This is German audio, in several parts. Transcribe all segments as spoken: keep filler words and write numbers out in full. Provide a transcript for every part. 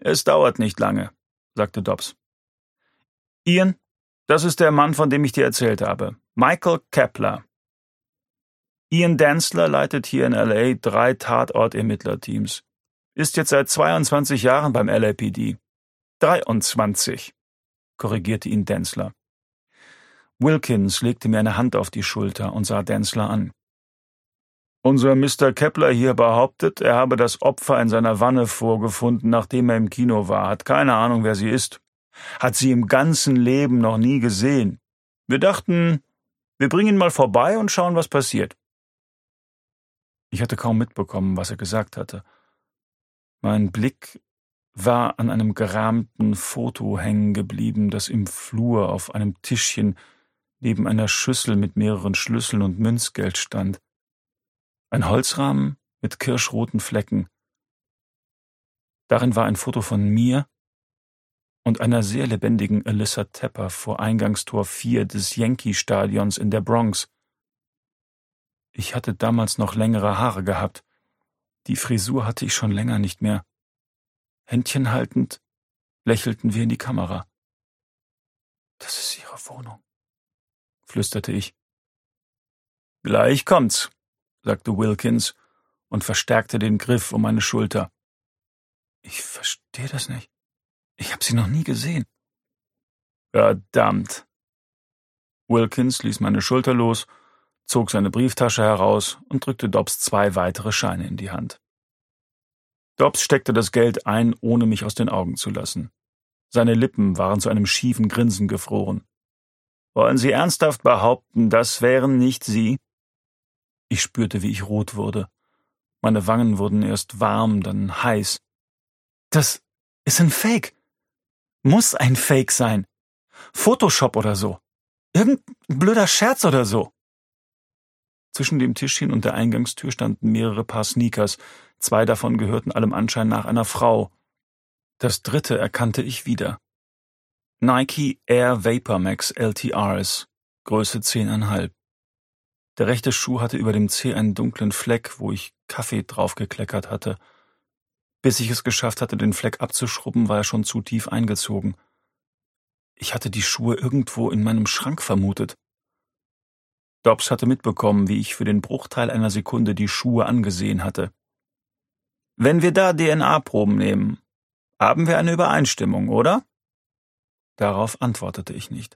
Es dauert nicht lange, sagte Dobbs. Ian, das ist der Mann, von dem ich dir erzählt habe. Michael Kepler. Ian Densler leitet hier in L A drei Tatort-Ermittlerteams. Ist jetzt seit zweiundzwanzig Jahren beim L A P D. dreiundzwanzig, korrigierte ihn Densler. Wilkins legte mir eine Hand auf die Schulter und sah Densler an. Unser Mister Kepler hier behauptet, er habe das Opfer in seiner Wanne vorgefunden, nachdem er im Kino war. Hat keine Ahnung, wer sie ist. Hat sie im ganzen Leben noch nie gesehen. Wir dachten, wir bringen ihn mal vorbei und schauen, was passiert. Ich hatte kaum mitbekommen, was er gesagt hatte. Mein Blick war an einem gerahmten Foto hängen geblieben, das im Flur auf einem Tischchen neben einer Schüssel mit mehreren Schlüsseln und Münzgeld stand. Ein Holzrahmen mit kirschroten Flecken. Darin war ein Foto von mir und einer sehr lebendigen Alyssa Tepper vor Eingangstor vier des Yankee-Stadions in der Bronx. Ich hatte damals noch längere Haare gehabt. Die Frisur hatte ich schon länger nicht mehr. Händchen haltend lächelten wir in die Kamera. »Das ist Ihre Wohnung«, flüsterte ich. »Gleich kommt's«, sagte Wilkins und verstärkte den Griff um meine Schulter. »Ich verstehe das nicht. Ich habe Sie noch nie gesehen.« »Verdammt!« Wilkins ließ meine Schulter los, zog seine Brieftasche heraus und drückte Dobbs zwei weitere Scheine in die Hand. Dobbs steckte das Geld ein, ohne mich aus den Augen zu lassen. Seine Lippen waren zu einem schiefen Grinsen gefroren. »Wollen Sie ernsthaft behaupten, das wären nicht Sie?« Ich spürte, wie ich rot wurde. Meine Wangen wurden erst warm, dann heiß. »Das ist ein Fake. Muss ein Fake sein. Photoshop oder so. Irgendein blöder Scherz oder so.« Zwischen dem Tischchen und der Eingangstür standen mehrere Paar Sneakers. Zwei davon gehörten allem Anschein nach einer Frau. Das dritte erkannte ich wieder. Nike Air Vapor Max L T Rs, Größe zehn Komma fünf. Der rechte Schuh hatte über dem Zeh einen dunklen Fleck, wo ich Kaffee draufgekleckert hatte. Bis ich es geschafft hatte, den Fleck abzuschrubben, war er schon zu tief eingezogen. Ich hatte die Schuhe irgendwo in meinem Schrank vermutet. Dobbs hatte mitbekommen, wie ich für den Bruchteil einer Sekunde die Schuhe angesehen hatte. »Wenn wir da D N A-Proben nehmen, haben wir eine Übereinstimmung, oder?« Darauf antwortete ich nicht.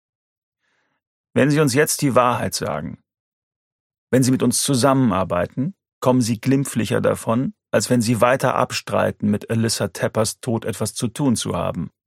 »Wenn Sie uns jetzt die Wahrheit sagen, wenn Sie mit uns zusammenarbeiten, kommen Sie glimpflicher davon, als wenn Sie weiter abstreiten, mit Alyssa Teppers Tod etwas zu tun zu haben.